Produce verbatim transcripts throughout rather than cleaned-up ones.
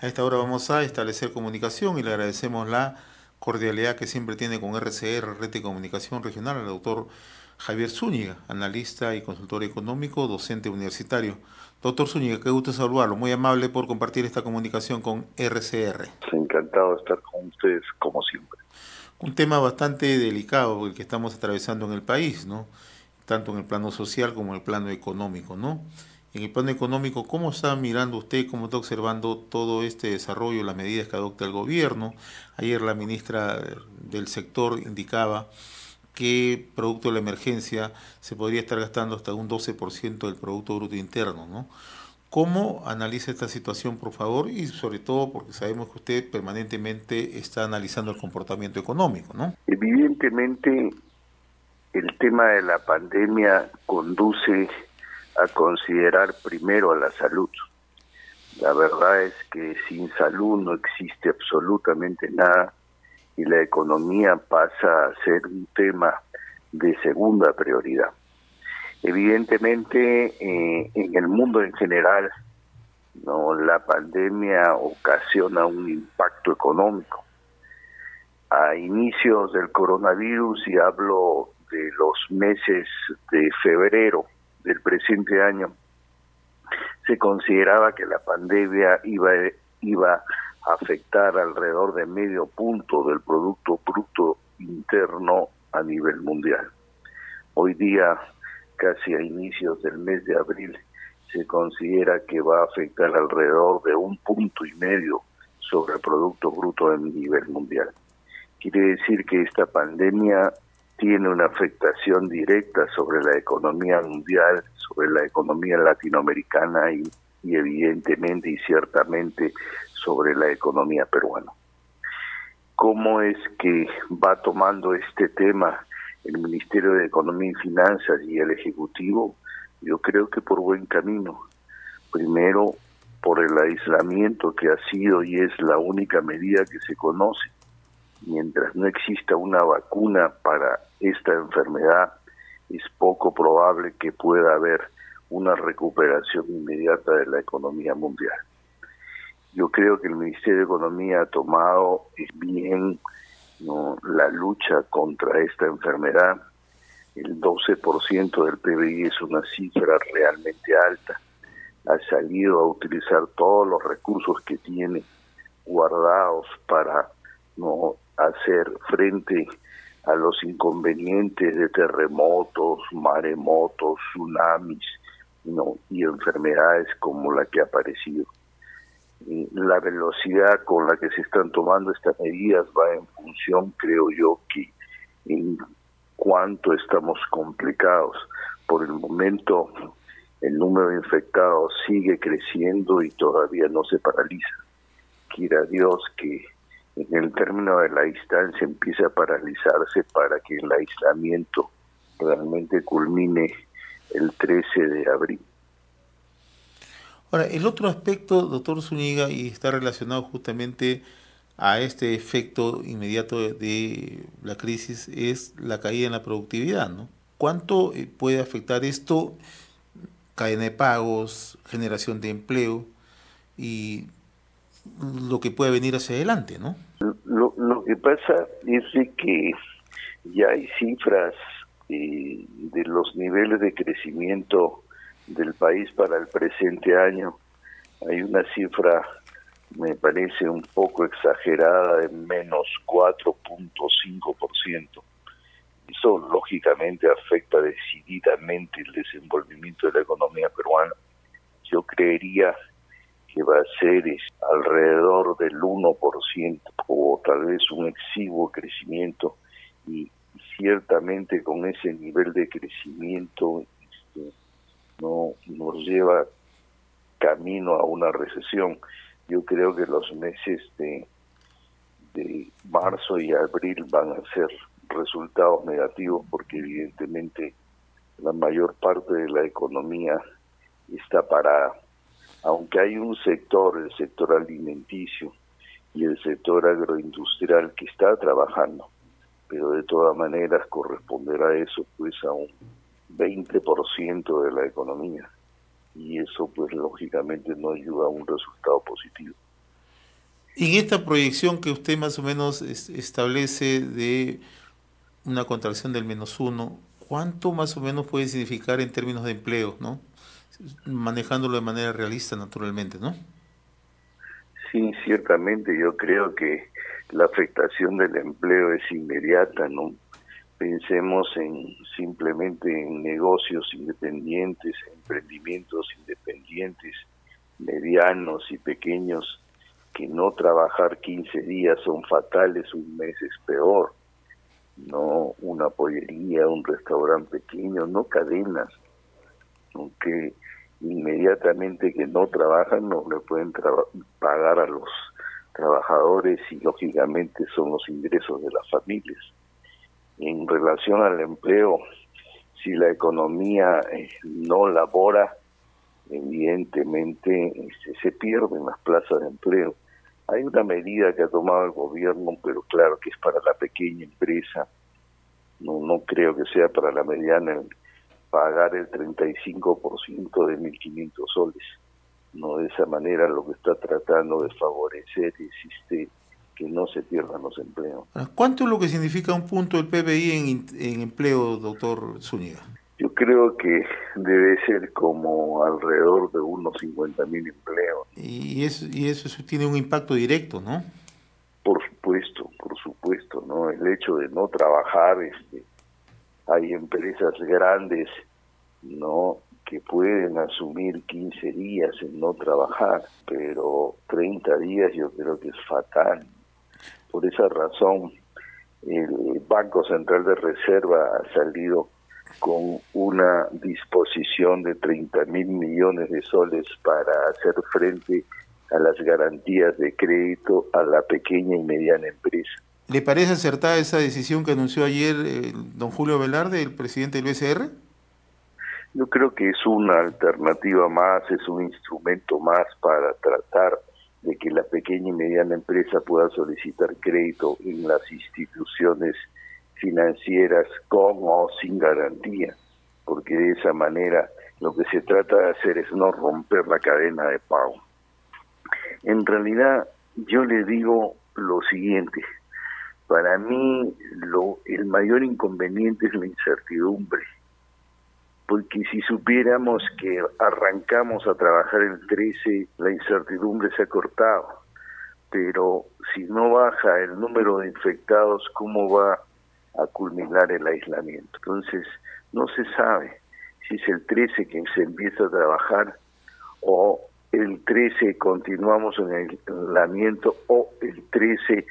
A esta hora vamos a establecer comunicación y le agradecemos la cordialidad que siempre tiene con R C R, Red de Comunicación Regional, al doctor Javier Zúñiga, analista y consultor económico, docente universitario. Doctor Zúñiga, qué gusto saludarlo. Muy amable por compartir esta comunicación con R C R. Encantado de estar con ustedes como siempre. Un tema bastante delicado el que estamos atravesando en el país, ¿no? Tanto en el plano social como en el plano económico, ¿no? En el plano económico, ¿cómo está mirando usted, cómo está observando todo este desarrollo, las medidas que adopta el gobierno? Ayer la ministra del sector indicaba que producto de la emergencia se podría estar gastando hasta un doce por ciento del Producto Bruto Interno, ¿no? ¿Cómo analiza esta situación, por favor? Y sobre todo porque sabemos que usted permanentemente está analizando el comportamiento económico, ¿no? Evidentemente, el tema de la pandemia conduce a considerar primero a la salud. La verdad es que sin salud no existe absolutamente nada y la economía pasa a ser un tema de segunda prioridad. Evidentemente, eh, en el mundo en general, no, la pandemia ocasiona un impacto económico. A inicios del coronavirus, y hablo de los meses de febrero del presente año, se consideraba que la pandemia iba, iba a afectar alrededor de medio punto del Producto Bruto Interno a nivel mundial. Hoy día, casi a inicios del mes de abril, se considera que va a afectar alrededor de un punto y medio sobre el Producto Bruto a nivel mundial. Quiere decir que esta pandemia tiene una afectación directa sobre la economía mundial, sobre la economía latinoamericana y, y evidentemente y ciertamente sobre la economía peruana. ¿Cómo es que va tomando este tema el Ministerio de Economía y Finanzas y el Ejecutivo? Yo creo que por buen camino. Primero, por el aislamiento que ha sido y es la única medida que se conoce. Mientras no exista una vacuna para esta enfermedad, es poco probable que pueda haber una recuperación inmediata de la economía mundial. Yo creo que el Ministerio de Economía ha tomado bien, ¿no?, la lucha contra esta enfermedad. El doce por ciento del P B I es una cifra realmente alta. Ha salido a utilizar todos los recursos que tiene guardados para no hacer frente a los inconvenientes de terremotos, maremotos, tsunamis, no, y enfermedades como la que ha aparecido. Y la velocidad con la que se están tomando estas medidas va en función, creo yo, que en cuánto estamos complicados. Por el momento, el número de infectados sigue creciendo y todavía no se paraliza. Quiera Dios que en el término de la distancia empiece a paralizarse para que el aislamiento realmente culmine el trece de abril. Ahora, el otro aspecto, doctor Zúñiga, y está relacionado justamente a este efecto inmediato de, de la crisis, es la caída en la productividad, ¿no? ¿Cuánto eh, puede afectar esto? Cadena de pagos, generación de empleo y lo que puede venir hacia adelante, ¿no? Lo, lo que pasa es de que ya hay cifras eh, de los niveles de crecimiento del país para el presente año. Hay una cifra, me parece un poco exagerada, de menos cuatro punto cinco por ciento. Eso lógicamente afecta decididamente el desenvolvimiento de la economía peruana. Yo creería que va a ser es, alrededor del uno por ciento o tal vez un exiguo crecimiento, y ciertamente con ese nivel de crecimiento este, no nos lleva camino a una recesión. Yo creo que los meses de, de marzo y abril van a ser resultados negativos porque evidentemente la mayor parte de la economía está parada. Aunque hay un sector, el sector alimenticio y el sector agroindustrial que está trabajando, pero de todas maneras corresponderá eso pues a un veinte por ciento de la economía y eso pues lógicamente no ayuda a un resultado positivo. En esta proyección que usted más o menos es- establece de una contracción del menos uno, ¿cuánto más o menos puede significar en términos de empleo, ¿no? Manejándolo de manera realista, naturalmente, ¿no? Sí, ciertamente yo creo que la afectación del empleo es inmediata, ¿no? Pensemos en simplemente en negocios independientes, emprendimientos independientes, medianos y pequeños, que no trabajar quince días son fatales, un mes es peor, no una pollería, un restaurante pequeño, no cadenas, aunque inmediatamente que no trabajan no le pueden traba- pagar a los trabajadores y lógicamente son los ingresos de las familias. En relación al empleo, si la economía eh, no labora, evidentemente este, se pierden las plazas de empleo. Hay una medida que ha tomado el gobierno, pero claro que es para la pequeña empresa, no, no creo que sea para la mediana, pagar el treinta y cinco por ciento de mil quinientos soles. No, de esa manera lo que está tratando de favorecer es este, que no se pierdan los empleos. Ahora, ¿cuánto es lo que significa un punto del P B I en, in- en empleo, doctor Zúñiga? Yo creo que debe ser como alrededor de unos cincuenta mil empleos. Y eso, y eso, eso tiene un impacto directo, ¿no? Por supuesto, por supuesto, ¿no? El hecho de no trabajar, este, hay empresas grandes, ¿no? Que pueden asumir quince días en no trabajar, pero treinta días yo creo que es fatal. Por esa razón, el Banco Central de Reserva ha salido con una disposición de treinta mil millones de soles para hacer frente a las garantías de crédito a la pequeña y mediana empresa. ¿Le parece acertada esa decisión que anunció ayer eh, don Julio Velarde, el presidente del B C R? Yo creo que es una alternativa más, es un instrumento más para tratar de que la pequeña y mediana empresa pueda solicitar crédito en las instituciones financieras con o sin garantía, porque de esa manera lo que se trata de hacer es no romper la cadena de pago. En realidad, yo le digo lo siguiente, para mí lo, el mayor inconveniente es la incertidumbre, porque si supiéramos que arrancamos a trabajar el trece, la incertidumbre se ha cortado, pero si no baja el número de infectados, ¿cómo va a culminar el aislamiento? Entonces, no se sabe si es el trece que se empieza a trabajar o el trece continuamos en el aislamiento o el trece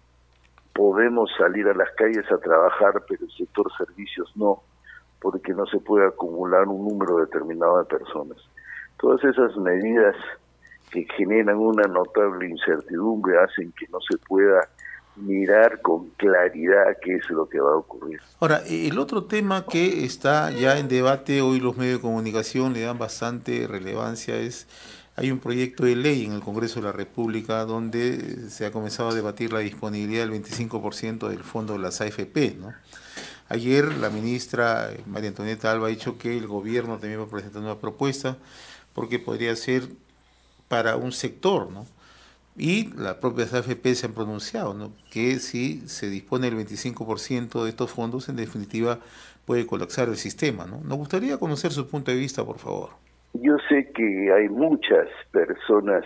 podemos salir a las calles a trabajar, pero el sector servicios no, porque no se puede acumular un número determinado de personas. Todas esas medidas que generan una notable incertidumbre hacen que no se pueda mirar con claridad qué es lo que va a ocurrir. Ahora, el otro tema que está ya en debate, hoy los medios de comunicación le dan bastante relevancia, es, hay un proyecto de ley en el Congreso de la República donde se ha comenzado a debatir la disponibilidad del veinticinco por ciento del fondo de las A F P, ¿no? Ayer la ministra eh, María Antonieta Alba ha dicho que el gobierno también va a presentar una propuesta porque podría ser para un sector, ¿no? Y las propias A F P se han pronunciado, ¿no? Que si se dispone del veinticinco por ciento de estos fondos, en definitiva puede colapsar el sistema, ¿no? Nos gustaría conocer su punto de vista, por favor. Yo sé que hay muchas personas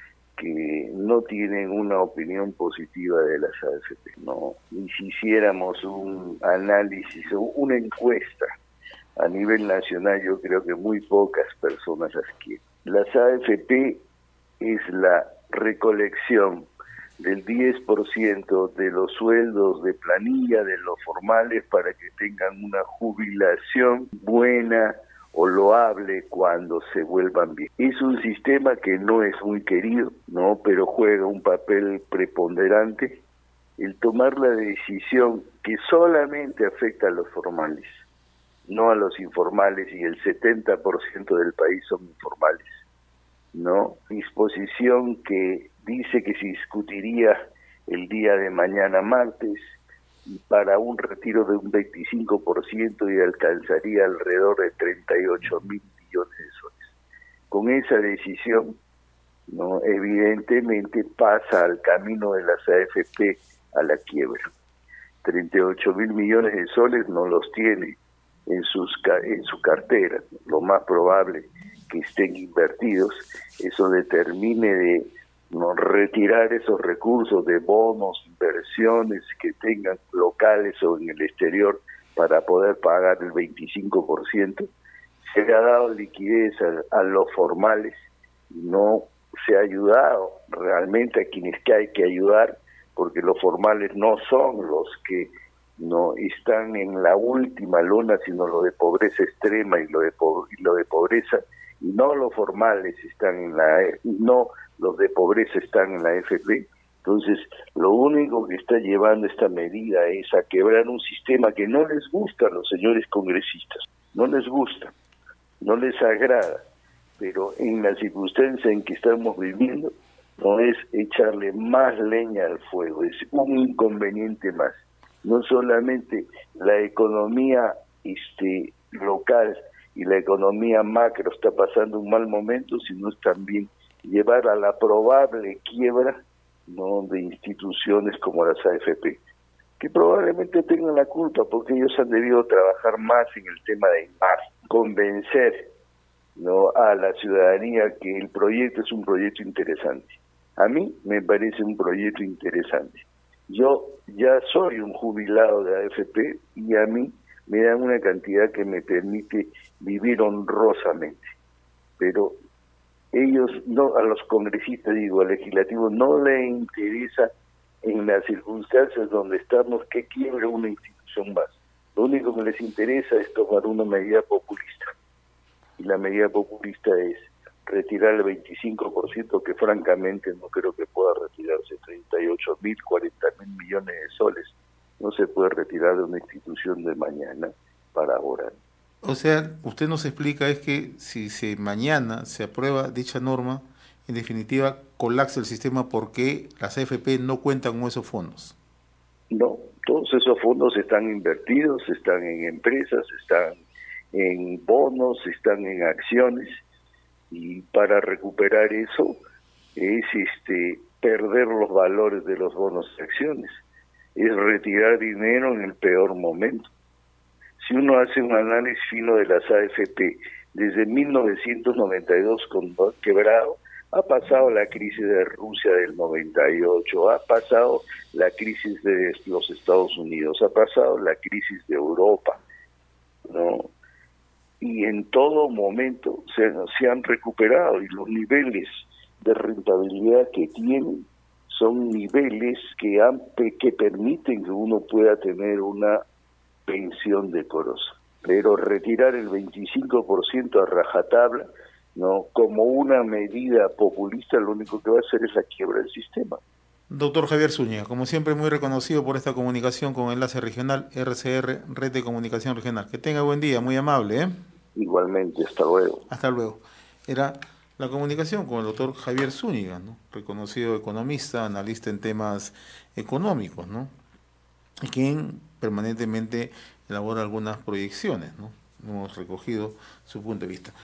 que no tienen una opinión positiva de las A F P, ¿no? Y si hiciéramos un análisis o una encuesta a nivel nacional, yo creo que muy pocas personas las quieren. Las A F P es la recolección del diez por ciento de los sueldos de planilla de los formales para que tengan una jubilación buena o loable cuando se vuelvan bien. Es un sistema que no es muy querido, ¿no? Pero juega un papel preponderante el tomar la decisión que solamente afecta a los formales, no a los informales, y el setenta por ciento del país son informales, ¿no? Disposición que dice que se discutiría el día de mañana martes y para un retiro de un veinticinco por ciento y alcanzaría alrededor de treinta y ocho mil millones de soles. Con esa decisión ¿no? Evidentemente pasa al camino de las A F P a la quiebra. treinta y ocho mil millones de soles no los tiene en, sus, en su cartera. Lo más probable que estén invertidos, eso determine de no retirar esos recursos de bonos, inversiones que tengan locales o en el exterior para poder pagar el veinticinco por ciento. Se le ha dado liquidez a, a los formales y no se ha ayudado realmente a quienes que hay que ayudar, porque los formales no son los que no están en la última lona, sino los de pobreza extrema y lo de po y lo de pobreza, y no los formales están en la y no los de pobreza están en la F P. Entonces, lo único que está llevando esta medida es a quebrar un sistema que no les gusta a los señores congresistas, no les gusta, no les agrada, pero en la circunstancia en que estamos viviendo, no es echarle más leña al fuego, es un inconveniente más. No solamente la economía este, local y la economía macro está pasando un mal momento, sino es también llevar a la probable quiebra, ¿no?, de instituciones como las A F P, que probablemente tengan la culpa porque ellos han debido trabajar más en el tema de convencer, ¿no?, a la ciudadanía que el proyecto es un proyecto interesante. A mí me parece un proyecto interesante. Yo ya soy un jubilado de A F P y a mí me dan una cantidad que me permite vivir honrosamente. Pero ellos, no, a los congresistas, digo, al legislativo, no le interesa en las circunstancias donde estamos que quiebre una institución más. Lo único que les interesa es tomar una medida populista. Y la medida populista es retirar el veinticinco por ciento, que francamente no creo que pueda retirarse, treinta y ocho mil, cuarenta mil millones de soles. No se puede retirar de una institución de mañana para ahora. O sea, usted nos explica es que si se mañana se aprueba dicha norma, en definitiva colapsa el sistema porque las A F P no cuentan con esos fondos. No, todos esos fondos están invertidos, están en empresas, están en bonos, están en acciones, y para recuperar eso es este perder los valores de los bonos y acciones, es retirar dinero en el peor momento. Si uno hace un análisis fino de las A F P, desde mil novecientos noventa y dos con quebrado, ha pasado la crisis de Rusia del noventa y ocho, ha pasado la crisis de los Estados Unidos, ha pasado la crisis de Europa, ¿no? Y en todo momento se, se han recuperado, y los niveles de rentabilidad que tienen son niveles que, han, que permiten que uno pueda tener una pensión decorosa. Pero retirar el veinticinco por ciento a rajatabla, ¿no?, como una medida populista, lo único que va a hacer es la quiebra del sistema. Doctor Javier Zúñiga, como siempre muy reconocido por esta comunicación con Enlace Regional, R C R, Red de Comunicación Regional. Que tenga buen día, muy amable, ¿eh? Igualmente, hasta luego. Hasta luego. Era la comunicación con el doctor Javier Zúñiga, ¿no?, reconocido economista, analista en temas económicos, ¿no?, y quien permanentemente elabora algunas proyecciones, ¿no? Hemos recogido su punto de vista.